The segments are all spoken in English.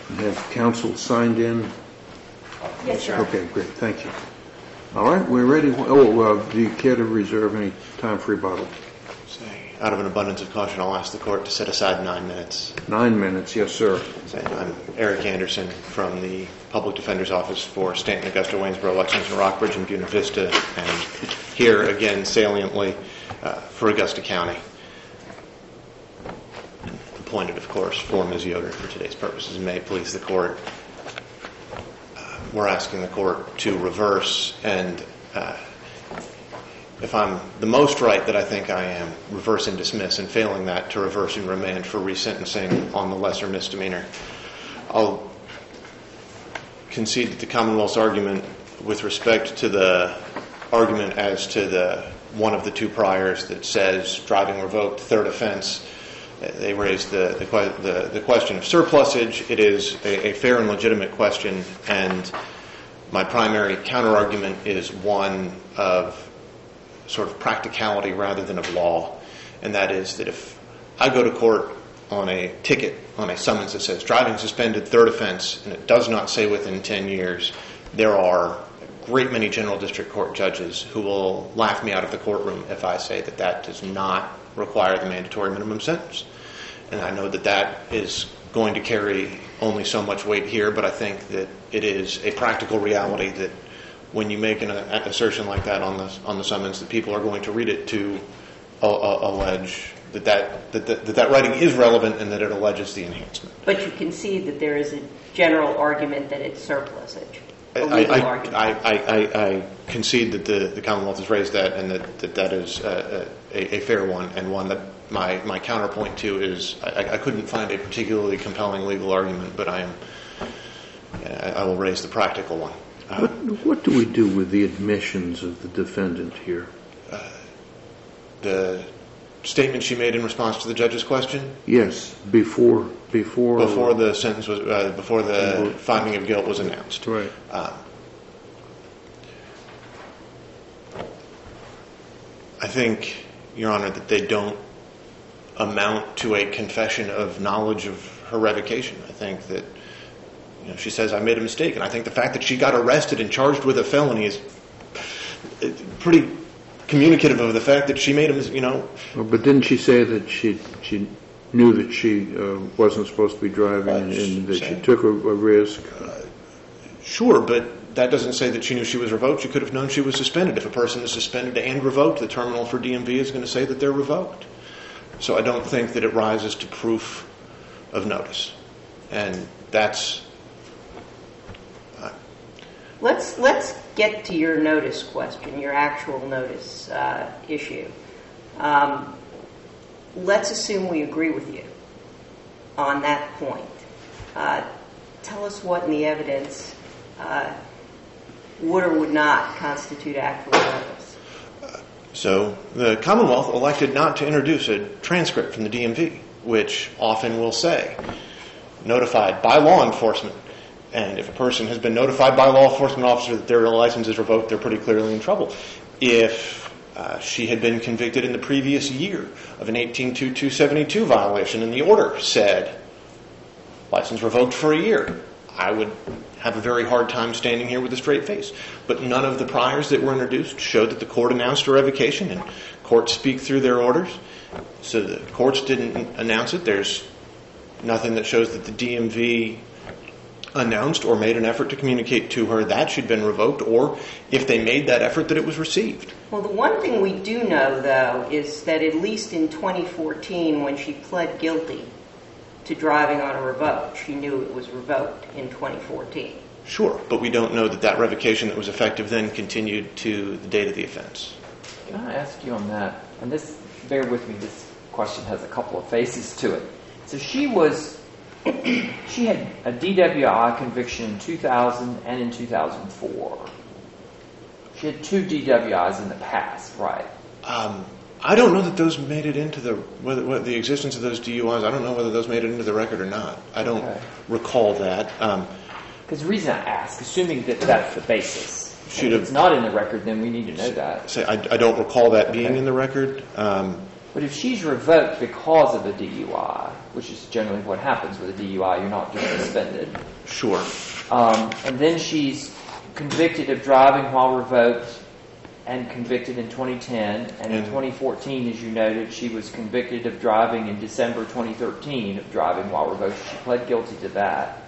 Have counsel signed in? Yes, sir. Okay, great. Thank you. All right, we're ready. Do you care to reserve any time for rebuttal? Out of an abundance of caution, I'll ask the court to set aside 9 minutes. 9 minutes, yes, sir. I'm Eric Anderson from the Public Defender's Office for Stanton, Augusta, Waynesboro, Lexington, Rockbridge, and Buena Vista, and here again, saliently, for Augusta County. Appointed, of course, for Ms. Yoder for today's purposes, and may it please the court. We're asking the court to reverse, and if I'm the most right that I think I am, reverse and dismiss, and failing that, to reverse and remand for resentencing on the lesser misdemeanor. I'll concede that the Commonwealth's argument with respect to the argument as to the one of the two priors that says driving revoked, third offense, they raised the question of surplusage. It is a fair and legitimate question, and my primary counter-argument is one of sort of practicality rather than of law, and that is that if I go to court on a ticket, on a summons that says driving suspended, third offense, and it does not say within 10 years, there are a great many general district court judges who will laugh me out of the courtroom if I say that that does not require the mandatory minimum sentence. And I know that that is going to carry only so much weight here, but I think that it is a practical reality that when you make an assertion like that on the summons, that people are going to read it to allege that writing is relevant and that it alleges the enhancement. But you concede that there is a general argument that it's surplusage. I concede that the Commonwealth has raised that, and that is a fair one, and one that my counterpoint to is I couldn't find a particularly compelling legal argument, but I will raise the practical one. What do we do with the admissions of the defendant here? The statement she made in response to the judge's question? Yes, before the sentence was before the finding of guilt was announced. Right. I think, Your Honor, that they don't amount to a confession of knowledge of her revocation. I think that she says, I made a mistake, and I think the fact that she got arrested and charged with a felony is pretty communicative of the fact that she made a mistake, But didn't she say that she knew that she wasn't supposed to be driving and that she took a risk? Sure, but that doesn't say that she knew she was revoked. She could have known she was suspended. If a person is suspended and revoked, the terminal for DMV is going to say that they're revoked. So I don't think that it rises to proof of notice. And that's... Let's get to your notice question, your actual notice issue. Let's assume we agree with you on that point. Tell us what in the evidence would or would not constitute actual notice. So the Commonwealth elected not to introduce a transcript from the DMV, which often will say, notified by law enforcement. And if a person has been notified by a law enforcement officer that their license is revoked, they're pretty clearly in trouble. If she had been convicted in the previous year of an 18-2-272 violation and the order said, license revoked for a year, I would have a very hard time standing here with a straight face. But none of the priors that were introduced showed that the court announced a revocation, and courts speak through their orders. So the courts didn't announce it. There's nothing that shows that the DMV announced or made an effort to communicate to her that she'd been revoked, or if they made that effort, that it was received. Well, the one thing we do know, though, is that at least in 2014, when she pled guilty to driving on a revoked, she knew it was revoked in 2014. Sure, but we don't know that that revocation that was effective then continued to the date of the offense. Can I ask you on that? And this, bear with me, this question has a couple of faces to it. So she had a DWI conviction in 2000 and in 2004. She had 2 DWIs in the past, right? I don't know that those made it into the existence of those DUIs. I don't know whether those made it into the record or not. I don't recall that. Because the reason I ask, assuming that that's the basis, if it's not in the record, then we need to know that. I don't recall that being in the record. But if she's revoked because of a DUI, which is generally what happens with a DUI, you're not just suspended. Sure. And then she's convicted of driving while revoked and convicted in 2010. And in 2014, as you noted, she was convicted of driving in December 2013 of driving while revoked. She pled guilty to that.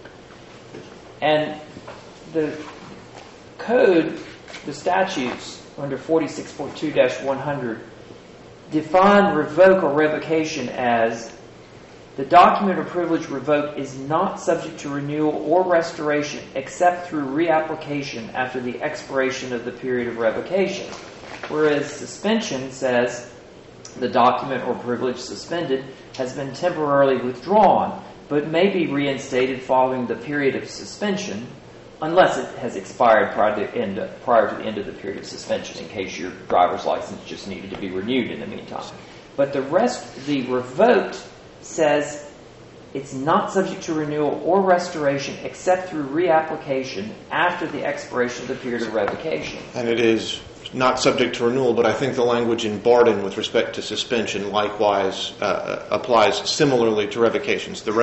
And the code, the statutes under 46.2-100 define revoke or revocation as the document or privilege revoked is not subject to renewal or restoration except through reapplication after the expiration of the period of revocation. Whereas suspension says the document or privilege suspended has been temporarily withdrawn but may be reinstated following the period of suspension unless it has expired prior to the end of the period of suspension, in case your driver's license just needed to be renewed in the meantime. But the revoked says it's not subject to renewal or restoration except through reapplication after the expiration of the period of revocation. And it is not subject to renewal, but I think the language in Barden with respect to suspension likewise applies similarly to revocations. The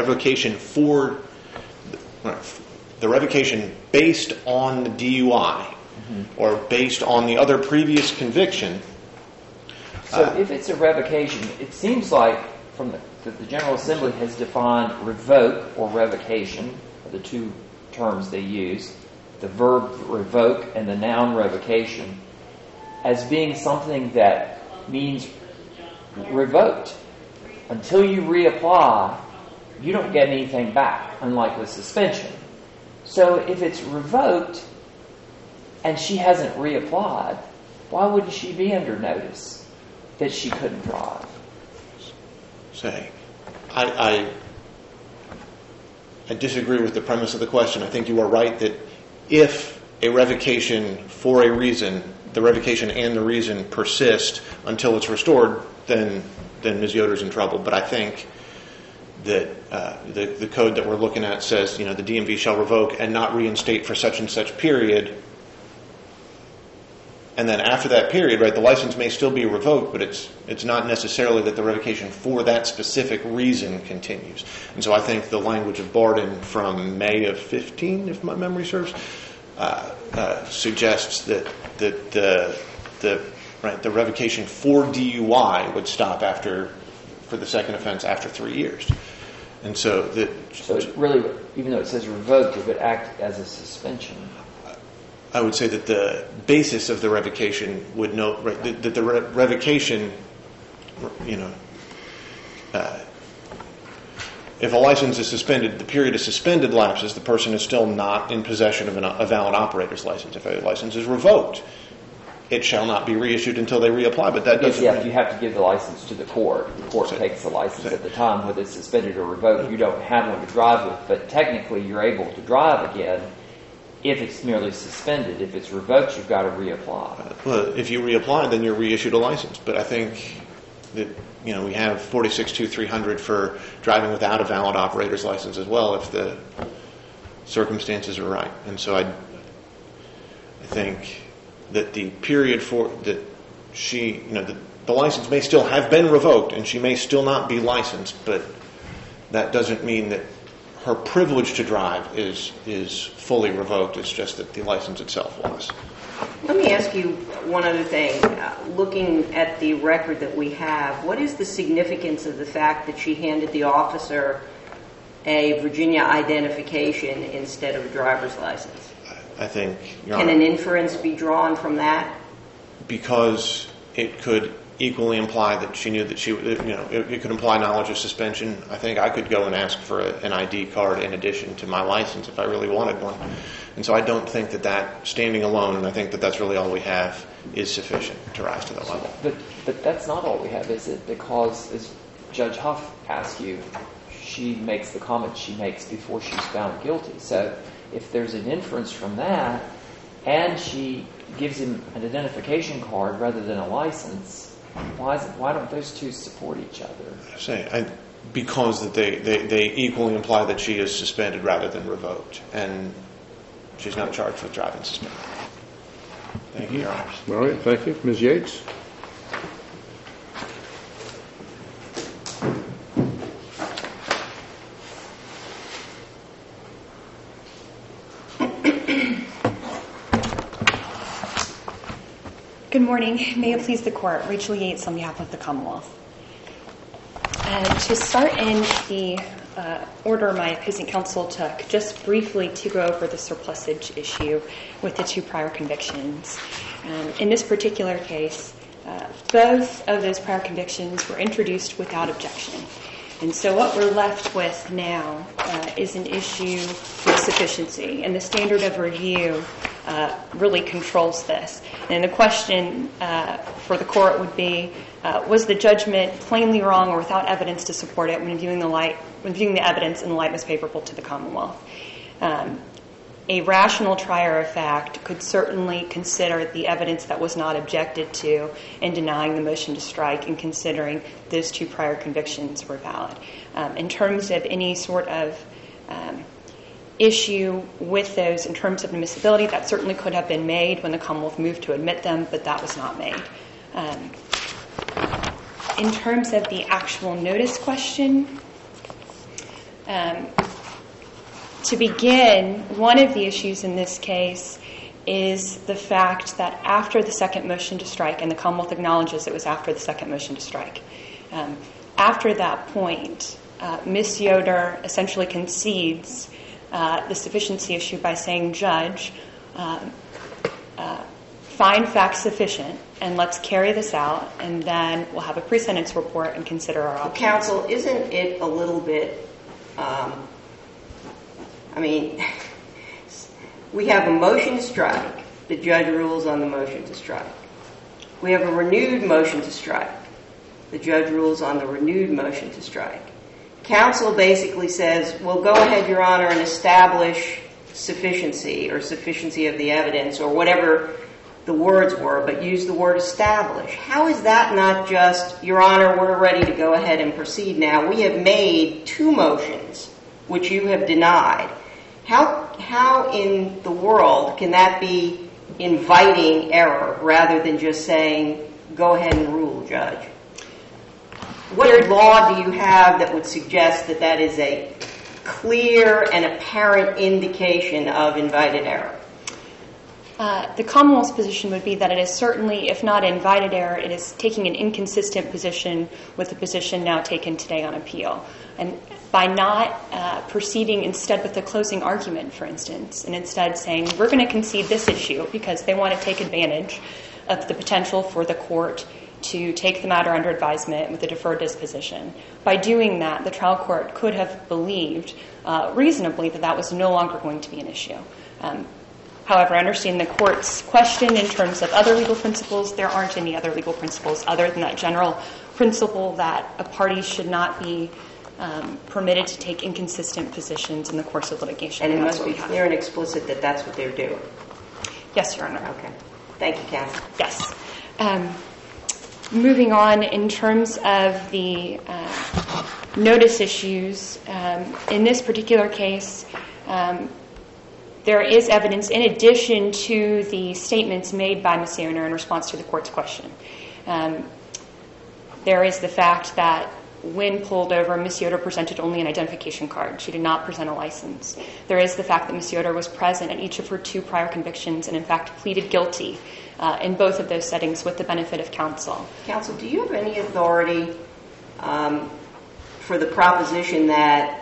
revocation based on the DUI or based on the other previous conviction. So if it's a revocation, it seems like from the General Assembly has defined revoke or revocation, the two terms they use, the verb revoke and the noun revocation, as being something that means revoked. Until you reapply, you don't get anything back, unlike with suspension. So if it's revoked and she hasn't reapplied, why wouldn't she be under notice that she couldn't drive? Say, I disagree with the premise of the question. I think you are right that if a revocation for a reason, the revocation and the reason persist until it's restored, then Ms. Yoder's in trouble. But I think that the code that we're looking at says, the DMV shall revoke and not reinstate for such and such period. And then after that period, right, the license may still be revoked, but it's not necessarily that the revocation for that specific reason continues. And so I think the language of Barden from May of 15, if my memory serves, suggests that the revocation for DUI would stop for the second offense after 3 years. And so it really, even though it says revoked, it would act as a suspension. I would say that the basis of the revocation would note that the revocation, if a license is suspended, the period of suspended lapses, the person is still not in possession of a valid operator's license. If a license is revoked, it shall not be reissued until they reapply. But that doesn't. Yes, you have to give the license to the court. The court takes the license at the time, whether it's suspended or revoked. You don't have one to drive with, but technically you're able to drive again. If it's merely suspended. If it's revoked, you've got to reapply. Well, if you reapply, then you're reissued a license. But I think that, we have 46.2-300 for driving without a valid operator's license as well, if the circumstances are right. And so I think that the period for that she, the license may still have been revoked and she may still not be licensed, but that doesn't mean that her privilege to drive is fully revoked. It's just that the license itself was. Let me ask you one other thing. Looking at the record that we have, what is the significance of the fact that she handed the officer a Virginia identification instead of a driver's license? I think, Your Can Honor, an inference be drawn from that? because it could equally imply that she knew that it could imply knowledge of suspension. I think I could go and ask for an ID card in addition to my license if I really wanted one. And so I don't think that standing alone, and I think that that's really all we have, is sufficient to rise to that level. But that's not all we have, is it? Because, as Judge Huff asked you, she makes the comments she makes before she's found guilty. So if there's an inference from that, and she gives him an identification card rather than a license, why don't those two support each other? Because that they equally imply that she is suspended rather than revoked, and she's not charged with driving suspended. Thank you, Your Honors. All right, thank you. Ms. Yates? Good morning. May it please the Court. Rachel Yates on behalf of the Commonwealth. To start in the order my opposing counsel took, just briefly to go over the surplusage issue with the 2 prior convictions. In this particular case, both of those prior convictions were introduced without objection. And so what we're left with now is an issue with sufficiency, and the standard of review really controls this. And the question for the court would be, was the judgment plainly wrong or without evidence to support it when viewing the evidence in the light most favorable to the Commonwealth? A rational trier of fact could certainly consider the evidence that was not objected to in denying the motion to strike and considering those 2 prior convictions were valid. In terms of any sort of issue with those in terms of admissibility, that certainly could have been made when the Commonwealth moved to admit them, but that was not made. In terms of the actual notice question, to begin, one of the issues in this case is the fact that after the second motion to strike, and the Commonwealth acknowledges it was after the second motion to strike, after that point, Ms. Yoder essentially concedes the sufficiency issue by saying, Judge, find facts sufficient, and let's carry this out, and then we'll have a pre-sentence report and consider our options. Counsel, isn't it a little bit, we have a motion to strike. The judge rules on the motion to strike. We have a renewed motion to strike. The judge rules on the renewed motion to strike. Counsel basically says, well, go ahead, Your Honor, and establish sufficiency or sufficiency of the evidence or whatever the words were, but use the word establish. How is that not just, Your Honor, we're ready to go ahead and proceed now? We have made 2 motions, which you have denied. How in the world can that be inviting error rather than just saying, go ahead and rule, Judge? What law do you have that would suggest that that is a clear and apparent indication of invited error? The Commonwealth's position would be that it is certainly, if not invited error, it is taking an inconsistent position with the position now taken today on appeal. And by not proceeding instead with the closing argument, for instance, and instead saying, we're going to concede this issue because they want to take advantage of the potential for the court to take the matter under advisement with a deferred disposition. By doing that, the trial court could have believed reasonably that that was no longer going to be an issue. However, I understand the court's question in terms of other legal principles. There aren't any other legal principles other than that general principle that a party should not be permitted to take inconsistent positions in the course of litigation. And it must be clear and explicit that that's what they're doing. Yes, Your Honor. Okay. Thank you, counsel. Yes. Moving on, in terms of the notice issues, in this particular case, there is evidence in addition to the statements made by Ms. Yoder in response to the court's question. There is the fact that when pulled over, Ms. Yoder presented only an identification card. She did not present a license. There is the fact that Ms. Yoder was present at each of her 2 prior convictions and, in fact, pleaded guilty in both of those settings with the benefit of counsel. Counsel, do you have any authority for the proposition that,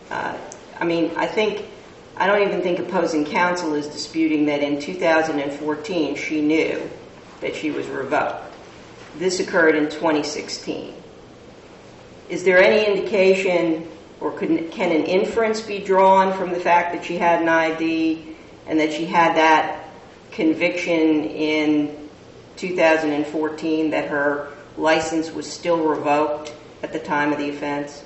I don't even think opposing counsel is disputing that in 2014 she knew that she was revoked. This occurred in 2016. Is there any indication or can an inference be drawn from the fact that she had an ID and that she had that conviction in 2014 that her license was still revoked at the time of the offense?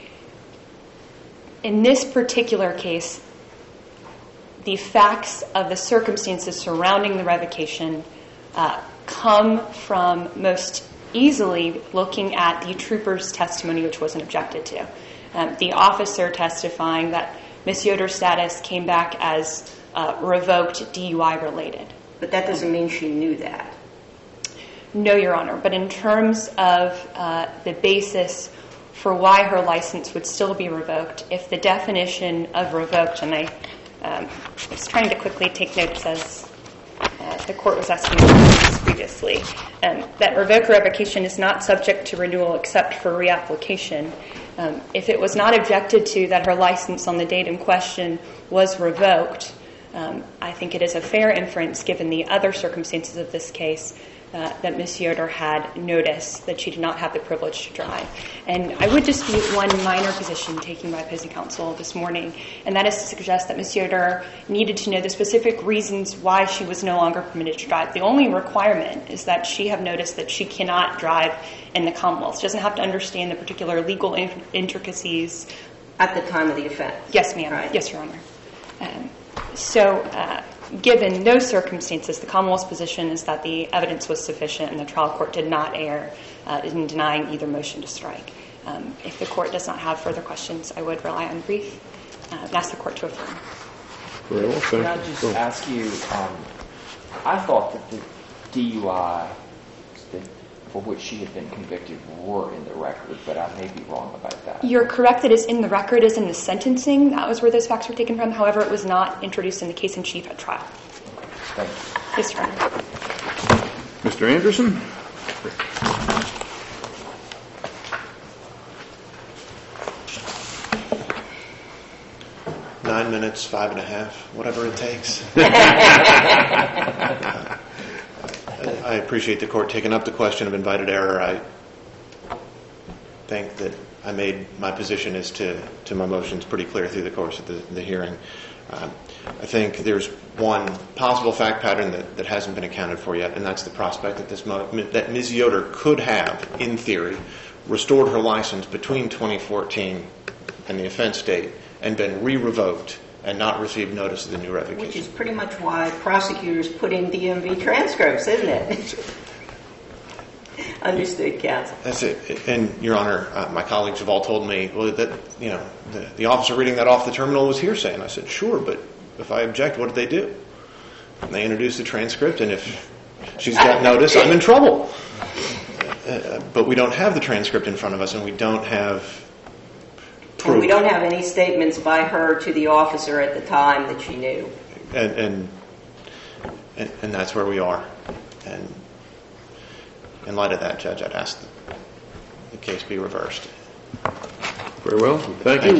In this particular case, the facts of the circumstances surrounding the revocation come from most easily looking at the trooper's testimony, which wasn't objected to. The officer testifying that Ms. Yoder's status came back as revoked DUI related. But that doesn't mean she knew that. No, Your Honor. But in terms of the basis for why her license would still be revoked, if the definition of revoked, and I I was trying to quickly take notes as the court was asking questions previously. That revoke or revocation is not subject to renewal except for reapplication. If it was not objected to that her license on the date in question was revoked, I think it is a fair inference, given the other circumstances of this case, that Ms. Yoder had noticed that she did not have the privilege to drive. And I would dispute one minor position taken by opposing counsel this morning, and that is to suggest that Ms. Yoder needed to know the specific reasons why she was no longer permitted to drive. The only requirement is that she have noticed that she cannot drive in the Commonwealth. She doesn't have to understand the particular legal intricacies. At the time of the offense? Yes, ma'am. Right. Yes, Your Honor. Given those circumstances, the Commonwealth's position is that the evidence was sufficient and the trial court did not err in denying either motion to strike. If the court does not have further questions, I would rely on brief and ask the court to affirm. Very well, Can I thank just you. ask you, I thought that the DUI for which she had been convicted were in the record, but I may be wrong about that. You're correct that it's in the record, is in the sentencing. That was where those facts were taken from. However, it was not introduced in the case in chief at trial. Thank you. Yes, Your Honor. Mr. Anderson? Nine minutes, 5.5, whatever it takes. I appreciate the court taking up the question of invited error. I think that I made my position as to my motions pretty clear through the course of the hearing. I think there's one possible fact pattern that hasn't been accounted for yet, and that's the prospect that Ms. Yoder could have, in theory, restored her license between 2014 and the offense date and been re-revoked and not received notice of the new revocation. Which is pretty much why prosecutors put in DMV transcripts, isn't it? Understood, counsel. That's it. And, Your Honor, my colleagues have all told me, well, that, you know, the officer reading that off the terminal was hearsay. And I said, sure, but if I object, what did they do? And they introduced the transcript, and if she's got notice, I'm in trouble. But we don't have the transcript in front of us, and we don't have proof. And we don't have any statements by her to the officer at the time that she knew. And that's where we are. And in light of that, Judge, I'd ask that the case be reversed. Very well, thank you.